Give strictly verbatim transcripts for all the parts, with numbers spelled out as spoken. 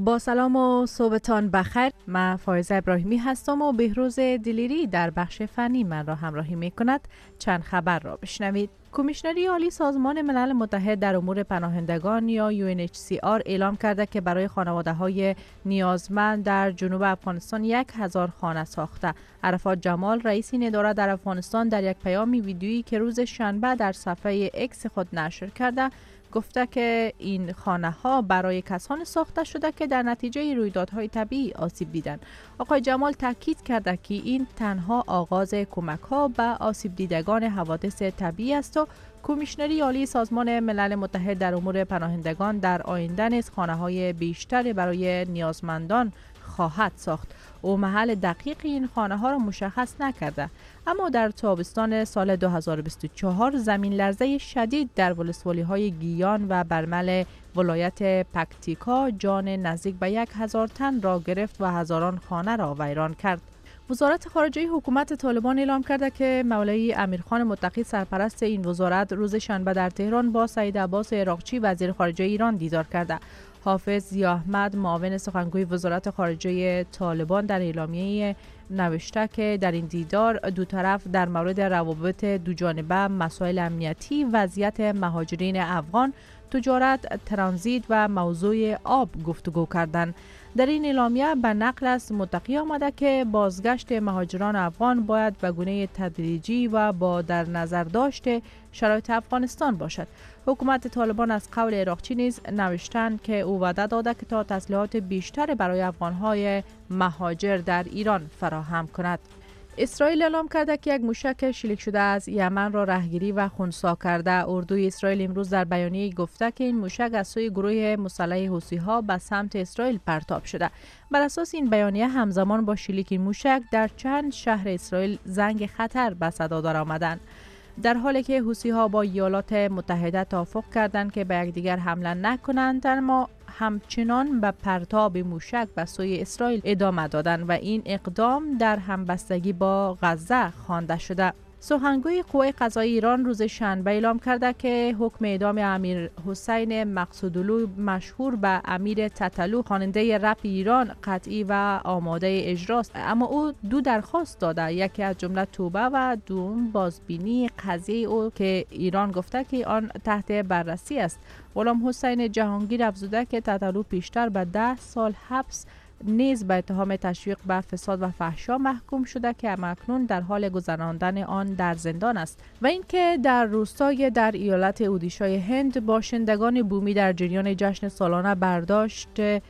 با سلام و صبحتان بخیر. من فایزه ابراهیمی هستم و بهروز دلیری در بخش فنی من را همراهی می کند. چند خبر را بشنوید. کمیشنری عالی سازمان ملل متحد در امور پناهندگان یا یو ان اچ سی آر اعلام کرده که برای خانواده های نیازمند در جنوب افغانستان یک هزار خانه ساخته. عرفات جمال رئیس این اداره در افغانستان در یک پیام ویدیویی که روز شنبه در صفحه اکس خود نشر کرده گفته که این خانه ها برای کسان ساخته شده که در نتیجه رویدادهای طبیعی آسیب دیدند. آقای جمال تاکید کرده که این تنها آغاز کمک ها به آسیب دیدگان حوادث طبیعی است و کمیشنری عالی سازمان ملل متحد در امور پناهندگان در آینده نیز خانه های بیشتر برای نیازمندان خواهد ساخت. او محل دقیق این خانه ها را مشخص نکرده، اما در تابستان سال دو هزار و بیست و چهار زمین لرزه شدید در ولسوالی های گیان و برمل ولایت پکتیکا جان نزدیک به یک هزار تن را گرفت و هزاران خانه را ویران کرد. وزارت خارجه حکومت طالبان اعلام کرده که مولوی امیرخان متقی سرپرست این وزارت روز شنبه در تهران با سعید عباس عراقچی وزیر خارجه ایران دیدار کرده. حافظ ضیاء احمد معاون سخنگوی وزارت خارجه طالبان در اعلامیه نوشته که در این دیدار دو طرف در مورد روابط دو جانبه، مسائل امنیتی، وضعیت مهاجرین افغان، تجارت، ترانزیت و موضوع آب گفتگو کردند. در این اعلامیه به نقل از متقی آمده که بازگشت مهاجران افغان باید به گونه تدریجی و با در نظر داشته شرایط افغانستان باشد. حکومت طالبان از قول عراقچی نیز نوشتند که او وعده داده که تا تسلیحات بیشتر برای افغانهای مهاجر در ایران فراهم کند. اسرائیل اعلام کرده که یک موشک شلیک شده از یمن را رهگیری و خنثی کرده. اردوی اسرائیل امروز در بیانیه گفته که این موشک از سوی گروه مسلح حوثی‌ها به سمت اسرائیل پرتاب شده. بر اساس این بیانیه همزمان با شلیک این موشک در چند شهر اسرائیل زنگ خطر به صدا درآمدند. در حالی که حوثی‌ها با ایالات متحده توافق کردند که به یکدیگر حمله نکنند، اما همچنان به پرتاب موشک به سوی اسرائیل ادامه دادند و این اقدام در همبستگی با غزه خوانده شده. سخنگوی قوای قضایی ایران روز شنبه اعلام کرده که حکم اعدام امیر حسین مقصودلو مشهور به امیر تتلو خواننده رپ ایران قطعی و آماده اجراست، اما او دو درخواست داده، یکی از جمله توبه و دوم بازبینی قضیه او که ایران گفته که آن تحت بررسی است. غلام حسین جهانگیر افزوده که تتلو پیشتر به ده سال حبس نیز به اتهام تشویق به فساد و فحشا محکوم شده که اکنون در حال گذراندن آن در زندان است. و اینکه در روستای در ایالت اودیشای هند باشندگان بومی در جریان جشن سالانه برداشت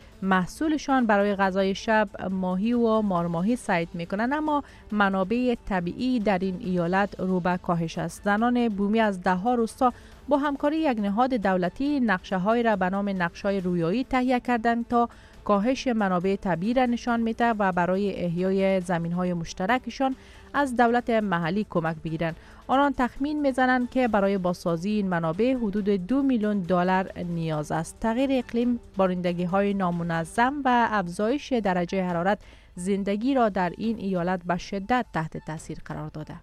محصولشان برای غذای شب ماهی و مارماهی صید میکنند، اما منابع طبیعی در این ایالت رو به کاهش است. زنان بومی از ده ها روستا با همکاری یک نهاد دولتی نقشه های را به نام نقشه‌های رویایی تهیه کردند تا کاهش منابع طبیعی را نشان میده و برای احیای زمین‌های مشترکشان از دولت محلی کمک بگیرند. آنان تخمین میزنند که برای بازسازی این منابع حدود دو میلیون دلار نیاز است. تغییر اقلیم، بارندگی‌های نامنظم و افزایش درجه حرارت زندگی را در این ایالت به شدت تحت تاثیر قرار داده.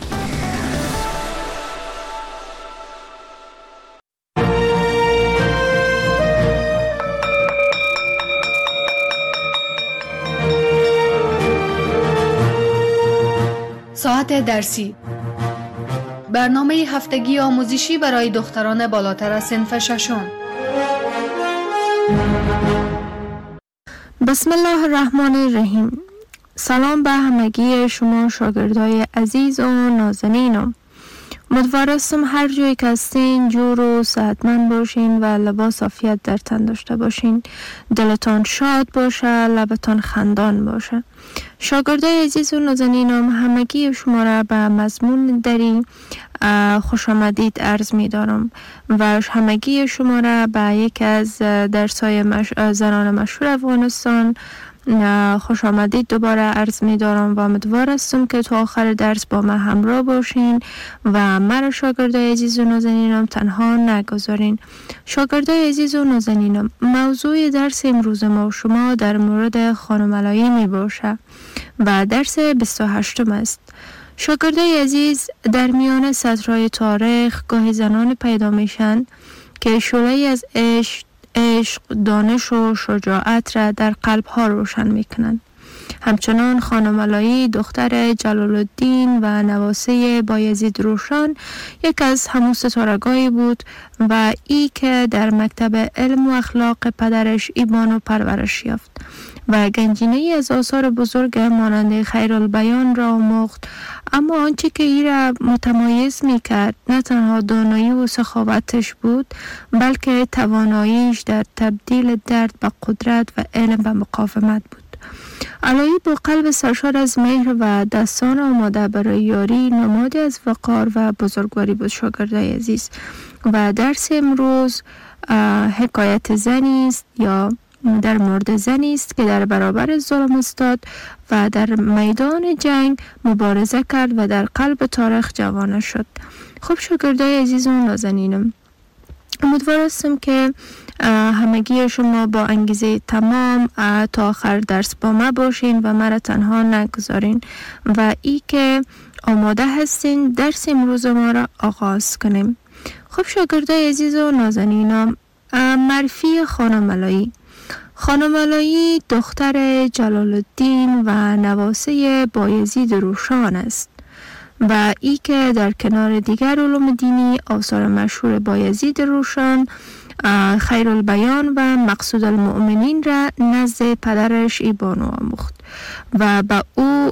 ساعت درسی، برنامه هفتگی آموزشی برای دختران بالاتر از صنف ششم. بسم الله الرحمن الرحیم. سلام به همگی شما شاگردای عزیز و نازنینم. امیدوارم هر جایی که هستین جور و صحتمند باشین و لباس عافیت در تن داشته باشین. دلتان شاد باشه، لبتان خندان باشه. شاگردای عزیز و نازنینم، همگی شما را به مضمون دری خوش آمدید عرض می دارم و همگی شما را به یک از درس‌های مش... زنان مشهور افغانستان خوش آمدید دوباره عرض می دارم و امیدوار هستم که تا آخر درس با من همراه باشین و مرا شاگردای عزیز و نازنینم تنها نگذارین. شاگردای عزیز و نازنینم، موضوع درس امروز ما و شما در مورد خانم علایی می باشه و درس بیست و هشتم است. شاگردای عزیز، در میان سطرهای تاریخ گاهی زنان پیدا میشن که شعله‌ای از عشق، عشق، دانش و شجاعت را در قلب ها روشن می کنند. همچنان خانم علایی دختر جلال الدین و نواسه بایزید روشن یک از همون ستارگانی بود و ای که در مکتب علم و اخلاق پدرش ایبانو پرورش یافت و گنجینه از آثار بزرگ مانند خیرالبیان را آموخت. اما آنچه که ای را متمایز می کرد نه تنها دانایی و سخاوتش بود، بلکه تواناییش در تبدیل درد به قدرت و علم به مقاومت بود. علایی با قلب سرشار از مهر و دستان آماده برای یاری نمادی از وقار و بزرگواری بود. شاگردای عزیز، و درس امروز حکایت زنی است یا در مورد زنی است که در برابر ظلم استاد و در میدان جنگ مبارزه کرد و در قلب تاریخ جوانه شد. خب شاگردای عزیز و نازنینم، امیدوار هستم که همگی شما با انگیزه تمام تا آخر درس با ما باشین و مرا تنها نگذارین و ای که آماده هستین درس امروز ما را آغاز کنیم. خب شاگردای عزیز و نازنینم، معرفی خانم علایی. خانم علایی دختر جلال الدین و نواسه بایزید روشن است و ای که در کنار دیگر علوم دینی آثار مشهور بایزید روشن، خیرالبیان و مقصود المؤمنین را نزد پدرش ایبانو آموخت و با او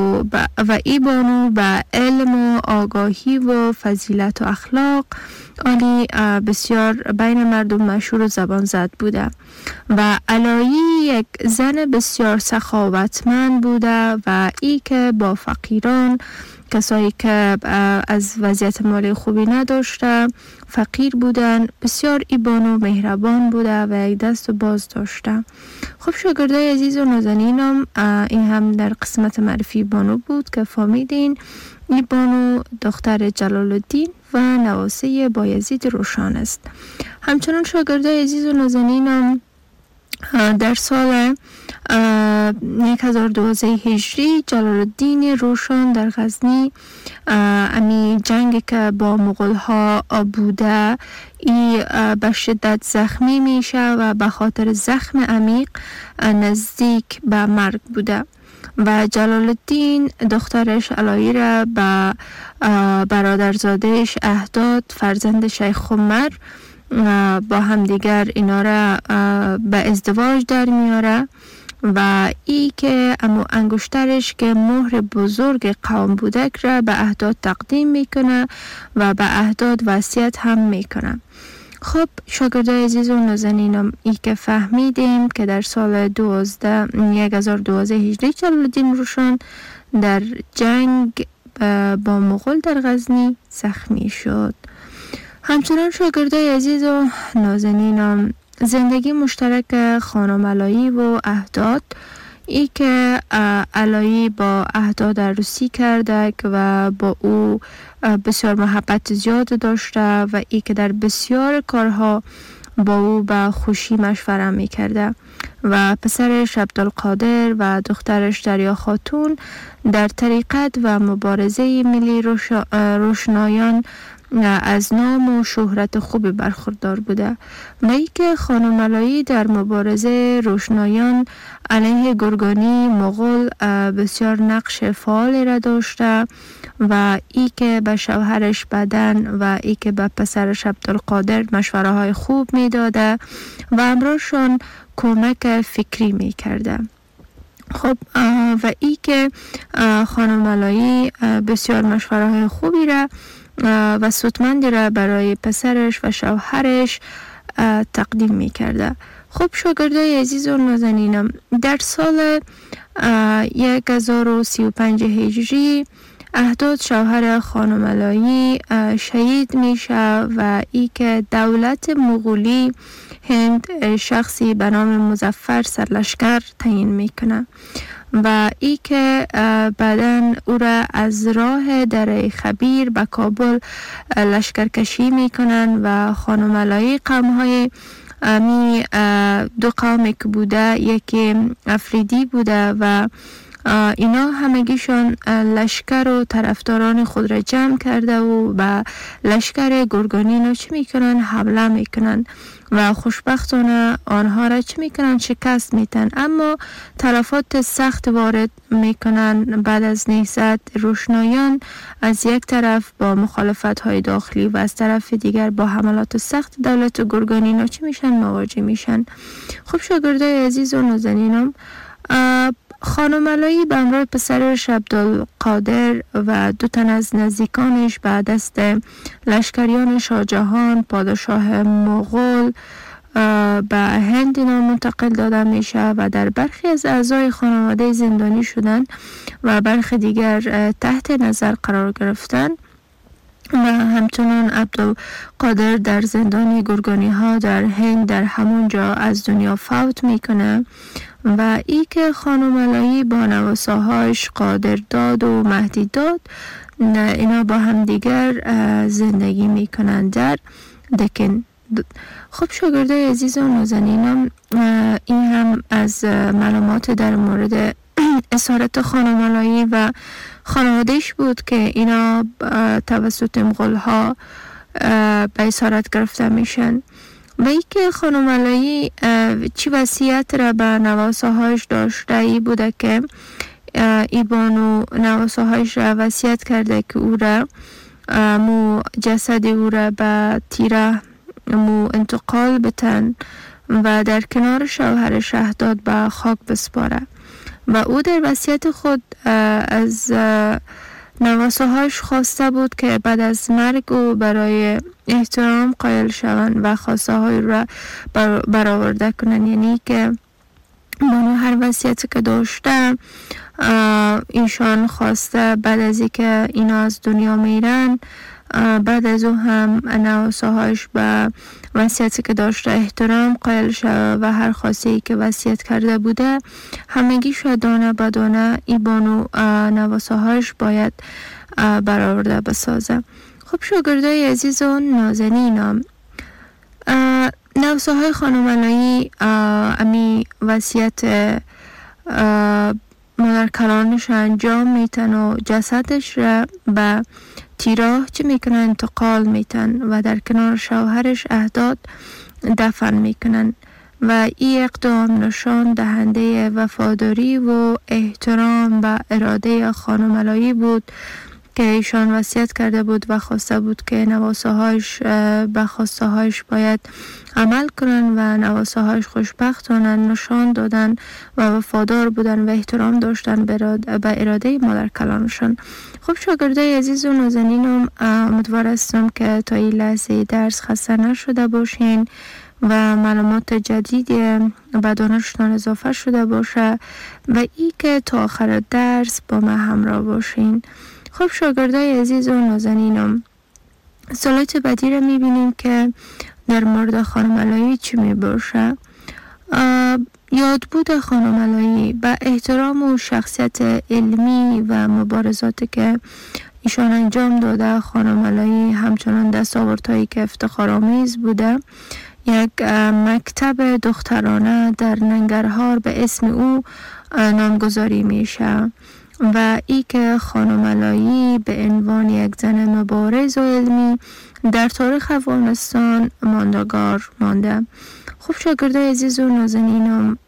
و ایبانو با علم و آگاهی و فضیلت و اخلاق عالی بسیار بین مردم مشهور و زبان زد بوده و علایی یک زن بسیار سخاوتمند بوده و ای که با فقیران، کسایی که از وضعیت مالی خوبی نداشته، فقیر بودن، بسیار ایبان و مهربان بوده و یک دست و باز داشته. خب شاگردای عزیز و نازنینم، این هم در قسمت معرفی بانو بود که فهمیدین این بانو دختر جلال الدین و نواسه بایزید روشن است. همچنان شاگردای عزیز و نازنینم، در سال هزار و دویست هجری جلال الدین روشن در غزنی امی جنگی که با مغول ها بوده ای به شدت زخمی میشه و به خاطر زخم عمیق نزدیک به مرگ بوده و جلال الدین دخترش علایی را به برادرزادهش اهداد، فرزند شیخ عمر، با همدیگر اینا را به ازدواج در میاره و ای که امو انگشترش که مهر بزرگ قوم بودک را به اهداد تقدیم میکنه و به اهداد وصیت هم میکنه. خب شاگردای عزیز و نازنینم، ای که فهمیدیم که در سال هزار و دویست هجری جلال الدین روشن در جنگ با مغول در غزنی زخمی شد. همچنان شاگردای عزیز و نازنینم، زندگی مشترک خانم علایی و اهداد، ای که علایی با اهداد عروسی کرده و با او بسیار محبت زیاد داشته و ای که در بسیار کارها با او به خوشی مشوره می کرده و پسرش عبدالقادر و دخترش دریا خاتون در طریقت و مبارزه ملی روشنایان از نام و شهرت خوبی برخوردار بوده و ای که خانم علایی در مبارزه روشنایان علیه گرگانی مغول بسیار نقش فعالی را داشته و ای که به شوهرش بدن و ای که به پسرش عبدالقادر مشوره های خوب می داده و امراشون کمک فکری می کرده. خب و ای که خانم علایی بسیار مشوره های خوبی را و سودمندی را برای پسرش و شوهرش تقدیم می کرده. خب شاگردای عزیز و نازنینم، در سال هزار و سی و پنج هجری اهداد شوهر خانم علایی شهید میشه و ای که دولت مغولی هند شخصی به نام مظفر سرلشکر تعیین میکنه و ای که بعداً او را از راه دره خبیر به کابل لشکرکشی میکنن و خانم علایی قوم‌های می دو قومی که بوده، یکی افریدی بوده و اینا همگیشان لشکر و طرفداران خود را جمع کرده و به لشکر گرگانینا چی میکنن؟ حمله میکنن و خوشبختانه آنها را چی میکنن؟ شکست میتن. اما تلفات سخت وارد میکنن. بعد از نهضت روشنایان از یک طرف با مخالفت های داخلی و از طرف دیگر با حملات سخت دولت گرگانینا چی میشن؟ مواجه میشن. خب شاگردای عزیز و نازنینم، خانم علایی به همراه پسرش عبدالقادر و دو تن از نزدیکانش به دست لشکریان شاهجهان پادشاه مغول به هند منتقل داده میشه و در برخی از اعضای خانواده زندانی شدن و برخی دیگر تحت نظر قرار گرفتن و همچنان عبدالقادر در زندان گرگانی ها در هند در همونجا از دنیا فوت میکنه و ای که خانم علایی با نواساهاش قادر داد و مهدی داد اینا با هم دیگر زندگی میکنن در دکن. خب شاگردای عزیز و نازنینم، این هم از معلومات در مورد اسارت خانم علایی و خانوادهش بود که اینا توسط مغول ها به اسارت گرفته میشن و ای که خانم علایی چی وصیت را به نواساهاش داشته ای بوده که ای بانو نواساهاش را وصیت کرده که او را مو جسد او را به تیره مو انتقال بتن و در کنار شوهر شهداد به خاک بسپاره و او در وصیت خود از نواساهاش خواسته بود که بعد از مرگ او برای احترام قائل شوند و خواسته های را برآورده کنند. یعنی که بانو هر وصیتی که داشته ایشان خواسته بعد از اینکه اینا از دنیا میرن بعد از او هم نواساهاش به وصیتی که داشته احترام قائل شد و هر خواسته که وصیت کرده بوده همگی شد دانه به دانه ای بانو نواساهاش باید برآورده بسازه. خب شاگردای عزیز و نازنینم، نواساهای خانم علایی امی وصیت مادر کلانش انجام میتن و جسدش را به تیراه چه میکنن؟ انتقال میتن و در کنار شوهرش اهداد دفن میکنن و این اقدام نشان دهنده وفاداری و احترام به اراده خانم علایی بود که ایشان وصیت کرده بود و خواسته بود که نواساهاش به خواسته هاش باید عمل کنن و نواساهاش خوشبختانه نشان دادن و وفادار بودن و احترام داشتن به اراده مادر کلانشان. خب شاگردای عزیز و نازنینم، امیدوار هستم که تا این لحظه درس خسته نشده باشین و معلومات جدید به دانشتان اضافه شده باشه و ای که تا آخر درس با ما همراه باشین. خب شاگردای عزیز و نازنینم، سلایت بعدی را میبینیم که در مورد خانم علایی چی میباشه. یادبود خانم علایی به احترام و شخصیت علمی و مبارزاتی که ایشان انجام داده، خانم علایی همچنان دستاوردهایی که افتخارآمیز بوده. یک مکتب دخترانه در ننگرهار به اسم او نامگذاری میشه و ای که خانم علایی به عنوان یک زن مبارز و علمی در تاریخ افغانستان ماندگار مانده. خب شاگردای عزیز و نازنینم،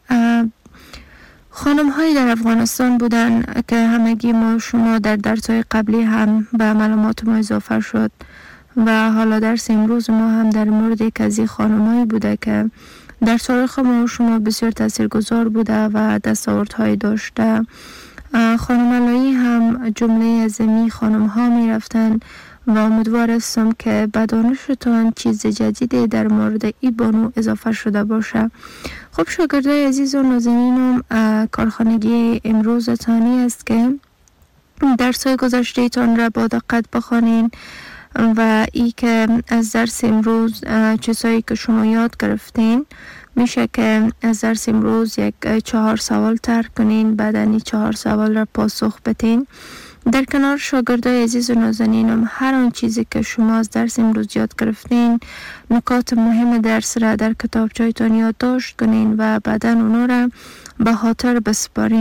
خانم هایی در افغانستان بودن که همگی ما شما در درس‌های قبلی هم به معلومات ما اضافه شد و حالا درس امروز ما هم در مورد یک از این خانم هایی بوده که در تاریخ ما شما بسیار تاثیرگذار بوده و دستاوردهایی داشته. خانم علایی هم جمله از می خانم ها می رفتن و امیدوار هستم که به دانشتان چیز جدیدی در مورد ای بانو اضافه شده باشه. خب شاگردای عزیز و نازنینم، کارخانگی امروز تانی است که درس‌های گذشته تان را با دقت بخوانین و ای که از درس امروز چیزهایی که شما یاد گرفتین میشه که از درس امروز یک چهار سوال ترک کنین، بعد این چهار سوال را پاسخ بدین. در کنار شاگردای عزیز و نازنینم، هر آن چیزی که شما از درس امروز یاد گرفتین، نکات مهم درس را در کتابچه‌تان یادداشت کنین و بعدا اونا را به خاطر بسپارین.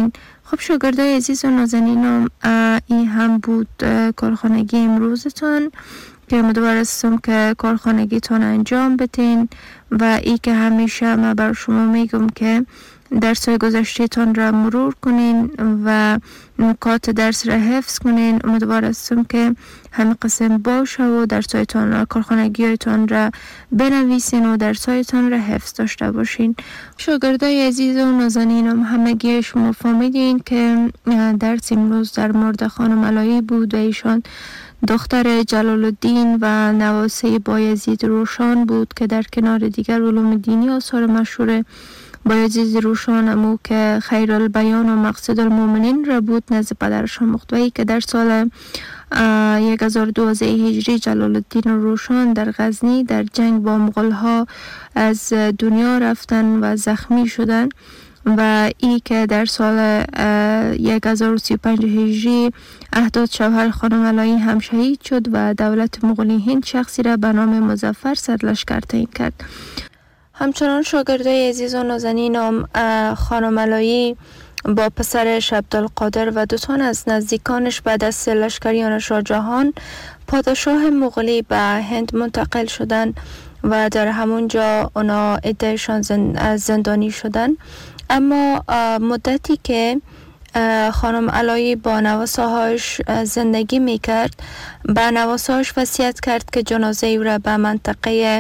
خب شاگردای عزیز و نازنینم، این هم بود کارخانگی امروزتان که امیدوار هستم که کارخانگیتون انجام بدین و ای که همیشه من بر شما میگم که درس‌های گذشته‌تان را مرور کنین و نکات درس را حفظ کنین. امیدوار هستم که همه قسم باشه و درس‌هایتان را، کارخانگی‌هایتان را بنویسین و درس‌هایتان را حفظ داشته باشین. شاگردای عزیز و نازنینم، همگی شما فهمیدین که درس امروز در مورد خانم علایی بود و ایشان دختر جلال الدین و نواسه بایزید روشن بود که در کنار دیگر علوم دینی آثار مشهور بایزید روشن امو که خیر البیان و مقصد المؤمنین را بود نزد پدرش آموخت و ای که در سال هزار و دویست هجری جلال الدین روشن در غزنی در جنگ با مغول ها از دنیا رفتن و زخمی شدن و ای که در سال هزار و سی و پنج هجری احداد شوهر خانم علایی هم شهید شد و دولت مغولی هند شخصی را به نام مظفر سرلشکر تعیین کرد. همچنان شاگردای عزیز و نازنینم، خانم علایی با پسرش عبدالقادر و دو تن از نزدیکانش بعد از لشکریان شاه جهان پادشاه مغولی به هند منتقل شدند و در همونجا اونا عدهشان زندانی شدن. اما مدتی که خانم علایی با نواسه‌هاش زندگی میکرد، با نواسه‌هاش وصیت کرد که جنازه او را به منطقه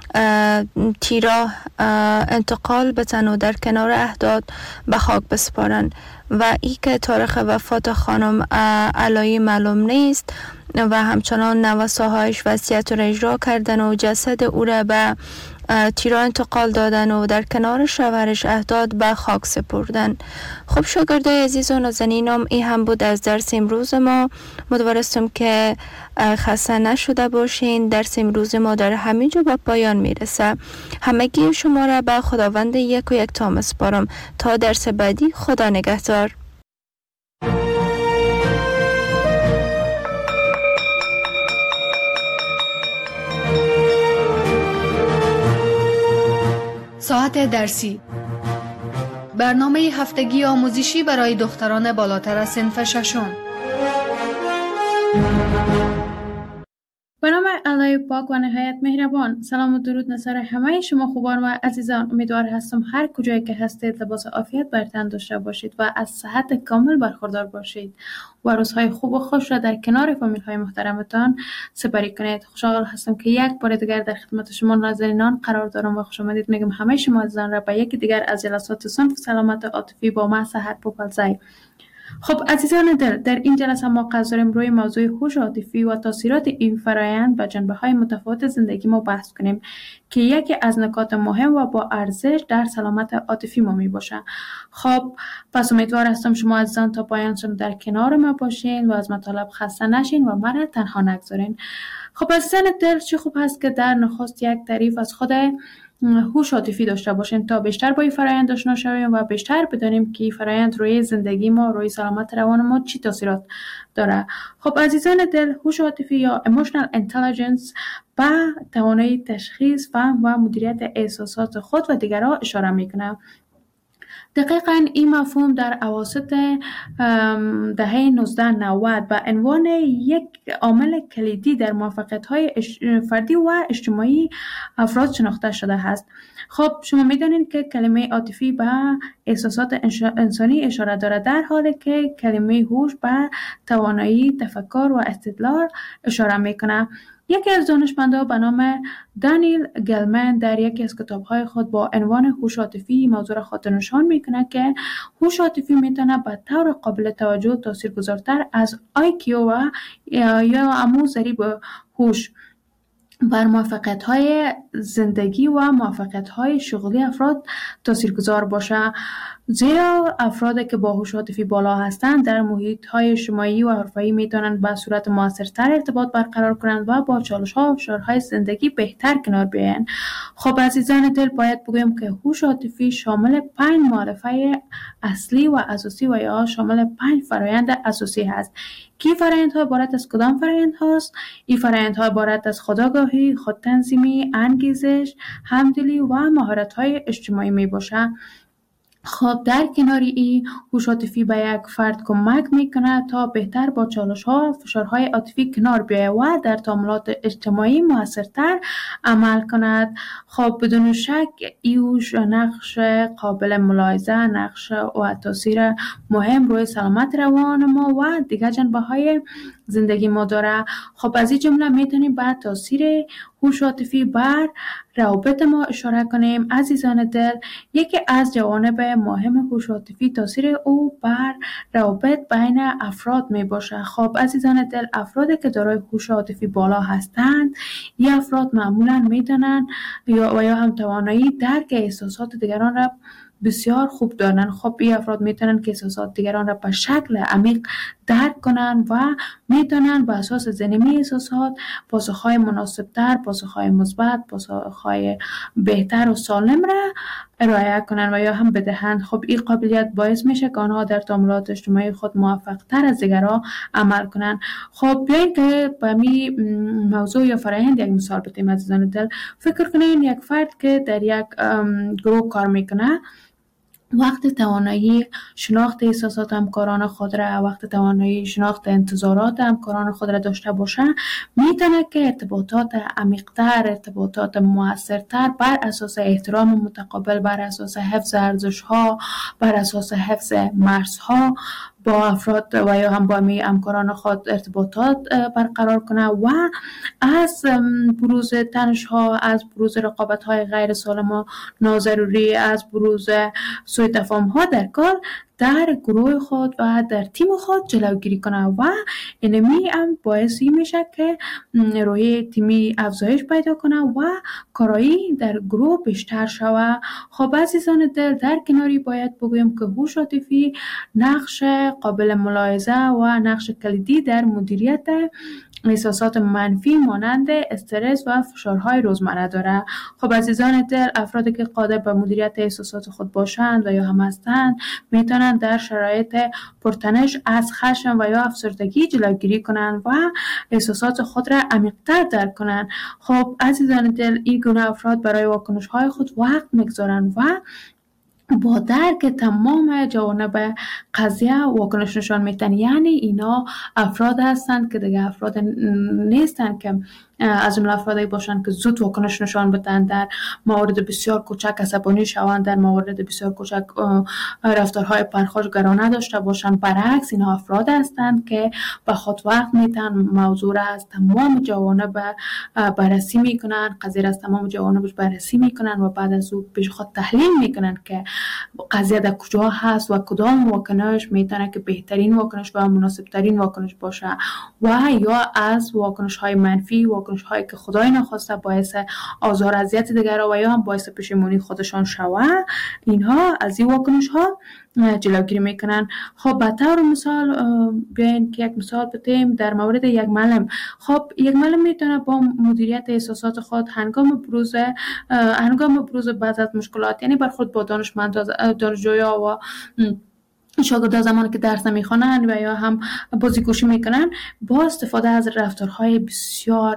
تیراه انتقال بتن و در کنار احداد به خاک بسپارند و ای که تاریخ وفات خانم علایی معلوم نیست و همچنان نواسه‌هاش وصیت را اجرا کردن و جسد او را به تیرا انتقال دادن و در کنار شوهرش احداد به خاک سپردن. خب شاگردای عزیز و نازنینم، این هم بود از درس امروز ما. امیدوارم که خسته نشده باشین. درس امروز ما در همینجا به پایان میرسه. همگی شما را به خداوند یک و یک تا میسپارم تا درس بعدی. خدا نگهدار. ساعت درسی، برنامه هفتگی آموزشی برای دختران بالاتر از صنف ششم. به نام الله پاک و نهایت مهربان. سلام و درود نصر همه شما خوبان و عزیزان. امیدوار هستم هر کجایی که هستید لباس عافیت بر تن داشته باشید و از صحت کامل برخوردار باشید و روزهای خوب و خوش را در کنار فامیل های محترمتان سپری کنید. خوشحال هستم که یک بار دیگر در خدمت شما ناظرینان قرار دارم و خوش آمدید میگم همه شما عزیزان را به یکی دیگر از جلسات صنف سلامت عاطفی با من سحر پوپلزی. خب عزیزان دل، در این جلسه ما قصد داریم روی موضوع هوش عاطفی و تاثیرات این فرآیند و جنبه‌های متفاوت زندگی ما بحث کنیم که یکی از نکات مهم و با ارزش در سلامت عاطفی ما می باشه. خب پس امیدوار هستم شما عزیزان تا پایان در کنار ما باشین و از مطالب خسته نشین و مرا تنها نگذارین. خب عزیزان دل، چه خوب هست که در نخست یک تعریف از خود هوش عاطفی داشته باشیم تا بیشتر با این فرآیند آشنا شویم و بیشتر بدانیم که این فرآیند روی زندگی ما، روی سلامت روان ما چی تاثیرات داره. خب عزیزان دل، هوش عاطفی یا emotional intelligence به توانایی تشخیص، فهم و مدیریت احساسات خود و دیگران اشاره میکنه. دقیقاً این مفهوم در اواسط دهه نوزده نود به عنوان یک عامل کلیدی در موفقیت‌های فردی و اجتماعی افراد شناخته شده است. خب شما می‌دانید که کلمه عاطفی به احساسات انسانی اشاره دارد، در حالی که کلمه هوش به توانایی تفکر و استدلال اشاره می‌کند. یکی از دانشمندان به نام دانیل گلمن در یکی از کتاب‌های خود با عنوان هوش عاطفی موضوع را خاطر نشان می‌کند که هوش عاطفی می‌تواند به طور قابل توجه تاثیرگذارتر از آی کیو و یا همون ضریب هوش بر موفقیت‌های زندگی و موفقیت‌های شغلی افراد تاثیرگذار باشه، زیرا افرادی که با هوش عاطفی بالا هستند در محیط‌های اجتماعی و حرفه‌ای می‌توانند به صورت موثرتر ارتباط برقرار کنند و با چالش‌ها و فشارهای زندگی بهتر کنار بیایند. خب عزیزان دل، باید بگویم که هوش عاطفی شامل پنج معرفه اصلی و اساسی و یا شامل پنج فرآیند اساسی هست. کی فرآیندها عبارت از کدام فرآیند هاست؟ این فرآیندها عبارت از خودآگاهی، خودتنظیمی، انگیزش، همدلی و مهارت‌های اجتماعی می باشه. خب در کنار این هوش عاطفی به یک فرد کمک میکنه تا بهتر با چالش ها و فشارهای عاطفی کنار بیاید و در تعاملات اجتماعی موثرتر عمل کند. خب بدون شک ایوش نقش قابل ملاحظه، نقش و تاثیر مهم روی سلامت روان ما و دیگر جنبه های زندگی ما داره. خب از این جمله میتونیم به تاثیر هوش عاطفی بر روابط ما اشاره کنیم. عزیزان دل، یکی از جوانب مهم هوش عاطفی تاثیر او بر روابط بین افراد می باشه. خب عزیزان دل، افرادی که دارای هوش عاطفی بالا هستند، این افراد معمولا میدونن یا و یا هم توانایی درک احساسات دیگران را بسیار خوب دارن. خب این افراد میتونن که احساسات دیگران را به شکل عمیق درک کنن و میتونن به اساس زنیمی احساسات پاسخهای مناسبتر، پاسخهای مثبت، پاسخهای بهتر و سالم را ارائه کنن و یا هم بدهند. خب این قابلیت باعث میشه که آنها در تعاملات اجتماعی خود موفق تر از دیگران عمل کنن. خب بیاین که به می موضوع یا فرآیند یک مثال بزنیم. عزیزان دل، فکر کنین یک فرد که در یک گروه کار میکنه، وقت توانایی شناخت احساسات همکاران خود را، وقت توانایی شناخت انتظارات همکاران خود را داشته باشه، میتونه که ارتباطات عمیق‌تر، ارتباطات موثرتر بر اساس احترام متقابل، بر اساس حفظ ارزش‌ها، بر اساس حفظ مرزها با افراد و یا هم با می همکاران خود ارتباطات برقرار کنه و از بروز تنش‌ها، از بروز رقابت‌های غیر سالم و ناضروری، از بروز سوء تفاهم‌ها در کار در گروه خود و در تیم خود جلوگیری کنه و اینمی هم باعثی میشه که روحیه تیمی افزایش پیدا کنه و کارایی در گروه بیشتر شود. خب عزیزان دل، در کناری باید بگویم که هوش عاطفی نقش قابل ملاحظه و نقش کلیدی در مدیریت احساسات منفی مانند استرس و فشارهای روزمره داره. خب عزیزان دل، افرادی که قادر به مدیریت احساسات خود باشند و یا هم هستند میتونند در شرایط پرتنش از خشم و یا افسردگی جلوگیری کنند و احساسات خود را عمیق‌تر درک کنند. خب عزیزان دل، این گونه افراد برای واکنش‌های خود وقت می‌گذارند و با درک تمام جوانب قضیه واکنش نشان میتن. یعنی اینا افراد هستند که دیگه افراد نیستند که از جمله افرادی باشند که زود واکنش نشان بدن، در موارد بسیار کوچک عصبانی شوند، در موارد بسیار کوچک رفتارهای پرخاشگرانه داشته باشند. برعکس اینا افراد هستند که به خود وقت میتن، موضوع را از تمام جوانب بررسی میکنن، قضیه را از تمام جوانبش بررسی میکنن و بعد از او پیش خود تحلیل میکنن که قضیه در کجا هست و کدام واکنش میتونه که بهترین واکنش و مناسب ترین واکنش باشه و یا از واکنش های منفی، واکنش هایی که خدای نخواسته باعث آزار اذیت دیگران و یا هم باعث پشیمانی خودشان شوه، اینها از این واکنش ها جلوگیری میکنن. خب به طور مثال بیاین که یک مثال بزنیم در مورد یک معلم. خب یک معلم میتونه با مدیریت احساسات خود هنگام بروز هنگام بروز بعض از مشکلات، یعنی برخورد با دانشمند دانشجویا و شاگردان زمانی که درس نمیخوانند و یا هم بازیگوشی میکنن، با استفاده از رفتارهای بسیار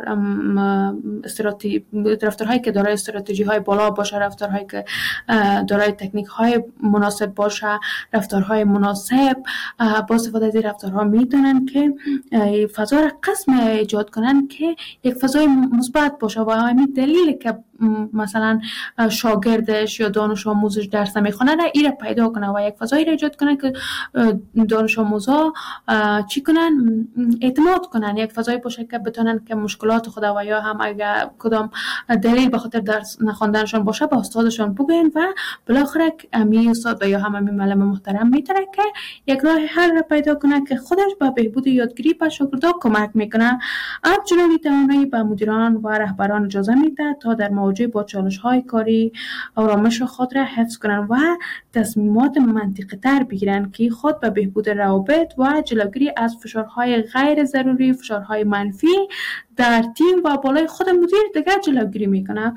استراتژی رفتارهایی که دارای استراتژی های بالا باشه، رفتارهایی که دارای تکنیک های مناسب باشه، رفتارهای مناسب، با استفاده از این رفتارها میتونن که فضا را قسم ایجاد کنن که یک فضای مثبت باشه و همین دلیل که مثلا شاگردش یا دانش آموزش درس نمیخونه را ایره پیدا کنه و یک فضایی را ایجاد کنه که دانش آموزا چی کنن، اعتماد کنن، یک فضایی باشه که بتونن که مشکلات خود و یا هم اگر کدام دلیل به خاطر درس نخوندنشون باشه با استادشون بگن و بالاخره امی استاد و یا هم امی معلم محترم میتونه که یک راه حل را پیدا کنه که خودش به بهبود یادگیری به شاگردا کمک میکنه. همچنین توانایی به مدیران و رهبران اجازه میده تا در مواجهه با چالش‌های کاری آرامش خود را حفظ کنند و تصمیمات منطقی تر بگیرند که خود به بهبود روابط و جلوگیری از فشارهای غیر ضروری، فشارهای منفی در تیم و بالای خود مدیر دیگر جلوگیری میکنه.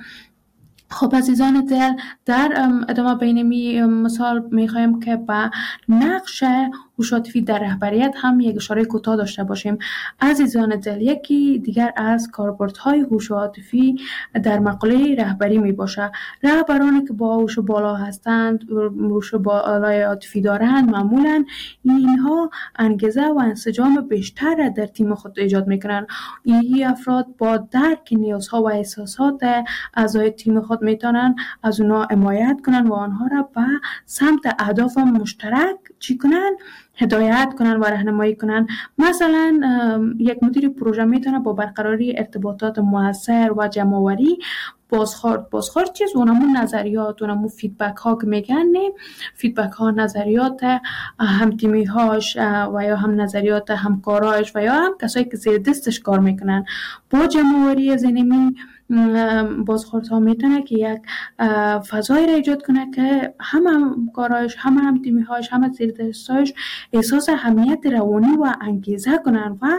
خب عزیزان دل، در ادامه بینمی مثال میخوایم که با نقش هوش عاطفی در رهبریت هم یک اشاره کوتاه داشته باشیم. عزیزان دل، یکی دیگر از کاربردهای هوش عاطفی در مقوله رهبری می باشه. رهبرانی که با هوش بالا هستند، هوش بالای عاطفی دارند، معمولا اینها انگیزه و انسجام بیشتر در تیم خود ایجاد میکنند. این افراد با درک نیازها و احساسات اعضای تیم خود میتونن از اونا حمایت کنن و آنها را به سمت اهداف مشترک چی کنن؟ هدایت کنن و راهنمایی کنن. مثلا یک مدیر پروژه میتونه با برقراری ارتباطات مؤثر و جمع‌آوری بازخورد بازخورد چیز اونمون نظریات اونمون فیدبک ها که میگن نه فیدبک ها نظریات هم تیمی هاش و یا هم نظریات همکاراش و یا هم کسایی که زیر دستش کار میکنن با جمع‌آوری از اینمی بازخورد ها میتونه که یک فضایی را ایجاد کنه که هم همکاراش هم هم تیمی هاش هم زیر دستش احساس اهمیت روانی و انگیزه کنن و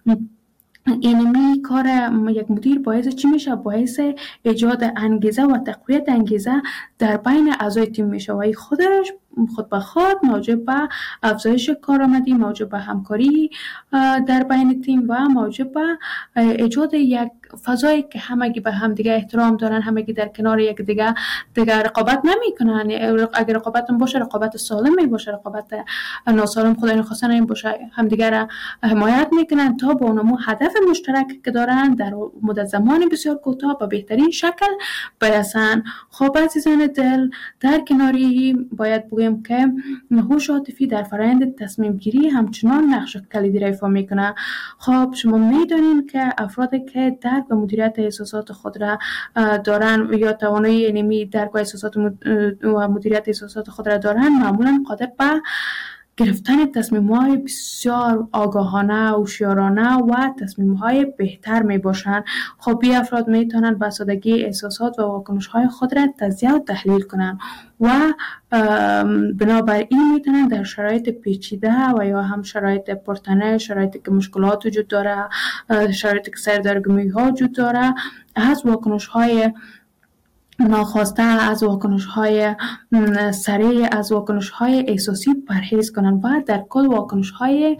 اینمی کار یک مدیر باعث چی میشه؟ باعث ایجاد انگیزه و تقویت انگیزه در بین اعضای تیم میشه و خودش خود به خود موجب به افزایش کارآمدی، موجب به همکاری در بین تیم و موجب به ایجاد یک فضایی که همگی به هم دیگه احترام دارن، همگی در کنار یک دیگه دیگه رقابت نمیکنن. اگر رقابت باشه رقابت سالم می باشه، رقابت ناسالم خدا نخواسته نمی باشه، همدیگه را حمایت میکنن تا با اونمو هدف مشترک که دارن در مدت زمان بسیار کوتاه به بهترین شکل برسن. خب عزیزان دل، در کناری باید بگویم که هوش عاطفی در فرآیند تصمیم گیری همچنان نقش کلیدی را ایفا میکنه. خب شما میدونین که افرادی که درک و مدیریت احساسات خود را دارن یا توانایی اینمی درک و احساسات و مدیریت احساسات خود را دارن، معمولا قادر به گرفتن تصمیم‌های بسیار آگاهانه، هوشیارانه و تصمیم‌های بهتر میباشند. خب این افراد میتونن به سادگی احساسات و واکنش‌های خود را تجزیه و تحلیل کنند و بنابراین میتونن در شرایط پیچیده و یا هم شرایط پرتنش، شرایطی که مشکلات وجود داره، شرایطی که سردرگمی‌ها وجود داره، از واکنش‌های ناخواسته، از واکنش‌های سریع، از واکنش‌های احساسی پرهیز کنن و در کل واکنش‌های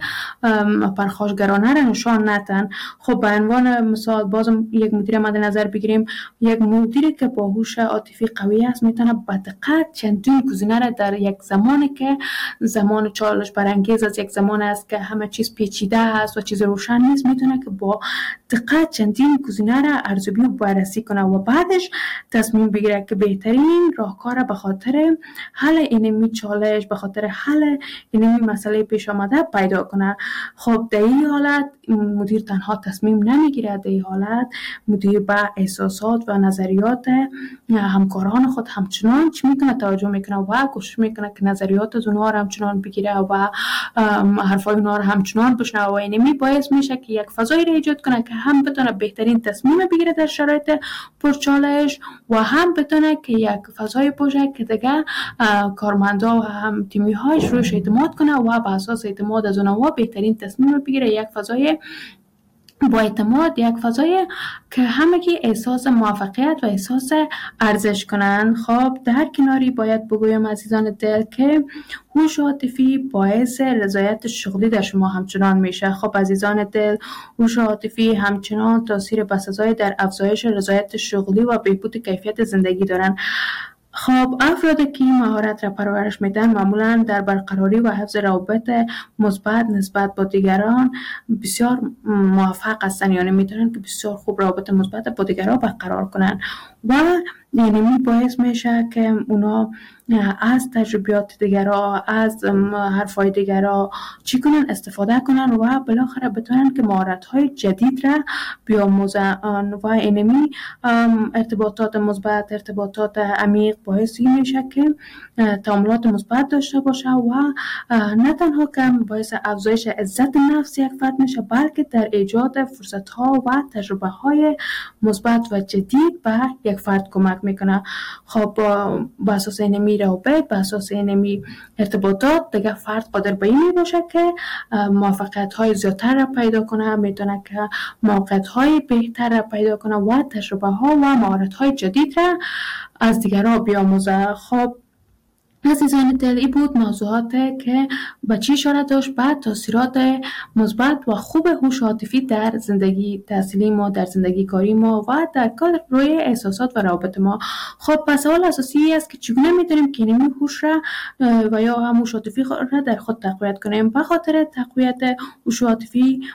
پرخاشگرانه را نشان ندن. خب به عنوان مثال بازم یک مدیر مد نظر بگیریم، یک مدیری که با هوش عاطفی قوی است میتونه با دقت چندین گزینه را در یک زمانی که زمان چالش برانگیز از یک زمان است که همه چیز پیچیده است و چیز روشن نیست، میتونه که با دقت چندین گزینه را ارزیابی و بررسی کنه و بعدش تصمیم بگیره که بهترین راهکار به خاطر حل اینمی چالش، به خاطر حل اینمی مسئله پیش آمده پیدا کنه. خب در این حالت مدیر تنها تصمیم نمیگیره، در این حالت مدیر به احساسات و نظریات همکاران خود همچنان چی میکنه؟ توجه میکنه و کوشش میکنه که نظریات از اونها را همچنان بگیره و حرفای اونها را همچنان بشنوه و اینمی باعث میشه که یک فضایی را ایجاد کنه که هم بتونه بهترین تصمیم بگیره در شرایط پرچالش و هم بتونه که یک فضای باشه که دیگه کارمندا و هم تیمی هایش روش اعتماد کنه و به اساس اعتماد از اونها بهترین تصمیم بگیره. یک فضای با اعتماد، یک فضای که همگی احساس موفقیت و احساس ارزش کنن. خب در کناری باید بگویم عزیزان دل که هوش عاطفی باعث رضایت شغلی در شما همچنان میشه. خب عزیزان دل، هوش عاطفی همچنان تاثیر بسزایی در افزایش رضایت شغلی و بهبود کیفیت زندگی دارن. خب افرادی که این مهارت را پرورش میدن معمولا در برقراری و حفظ روابط مثبت نسبت با دیگران بسیار موفق هستند، یعنی میتونن که بسیار خوب روابط مثبت با دیگران برقرار کنن و یعنی باعث میشه که اونا از تجربیات دیگران، از حرفای دیگران چی کنن؟ استفاده کنن و بالاخره بتونن که مهارت‌های جدید را بیاموزن و اینمی ارتباطات مثبت، ارتباطات عمیق باعث میشه که تعاملات مثبت داشته باشه و نه تنها که باعث افزایش عزت نفس یک فرد میشه، بلکه در ایجاد فرصت‌ها و تجربه‌های مثبت و جدید به یک فرد کمک میکنه. خب با اساس اینمی روابط، به اساس اینمی ارتباطات دیگه فرد قادر به این باشه که موفقیت های زیادتر را پیدا کنه، میتونه که موقعیت های بهتر را پیدا کنه و تجربه ها و مهارت های جدید را از دیگران بیاموزه. خب عزیزان دل، این بود موضوعات که به چی اشاره داشت بعد تاثیرات مثبت و خوب هوش عاطفی در زندگی تحصیلی ما، در زندگی کاری ما و در کار روی احساسات و روابط ما. خب پس سوال اساسی است که چگونه میتونیم که این هوش را و یا هم هوش عاطفی را در خود تقویت کنیم. به خاطر تقویت هوش عاطفی